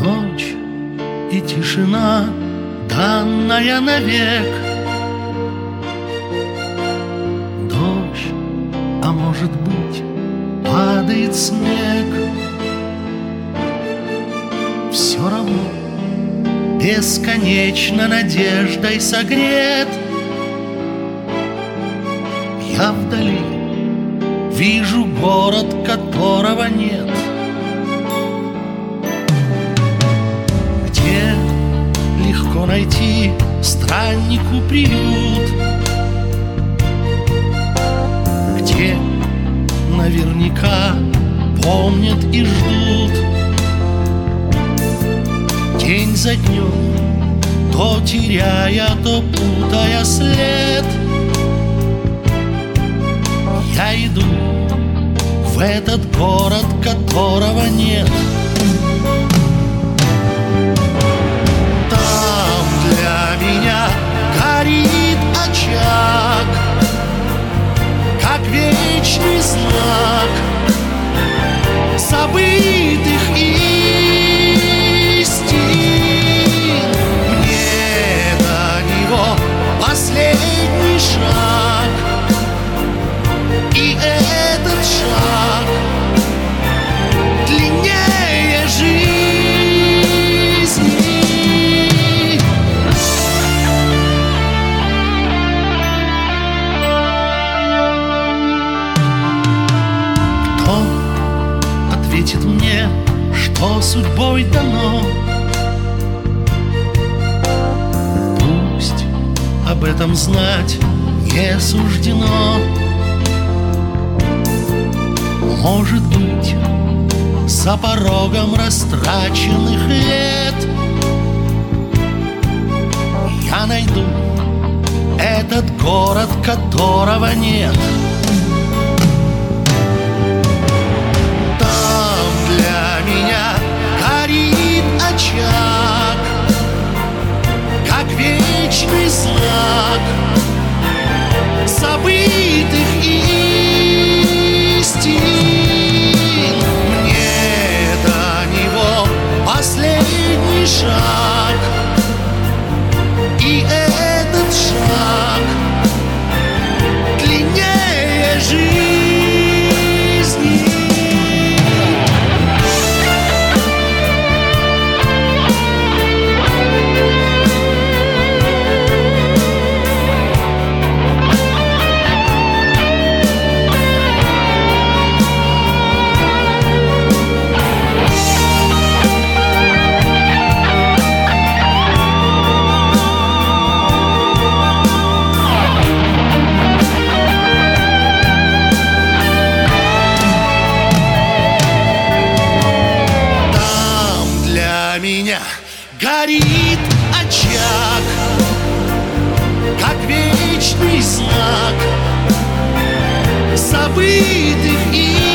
Ночь и тишина, данная навек. Дождь, а может быть, падает снег. Все равно бесконечно надеждой согрет. Я вдали вижу город, которого нет, где легко найти страннику приют, где наверняка помнят и ждут. День за днем, то теряя, то путая след, я иду в этот город, которого нет. Там для меня горит очаг, как вечный знак забытых истин. Мне до него последний шаг, и этот шаг длиннее жизни. Кто ответит мне, что судьбой дано? Пусть об этом знать не суждено. Может быть, за порогом растраченных лет я найду этот город, которого нет. Там для меня горит очаг, как вечный знак забытых истин. Последний шаг, и этот шаг длиннее жизни. Меня горит очаг, как вечный знак забытых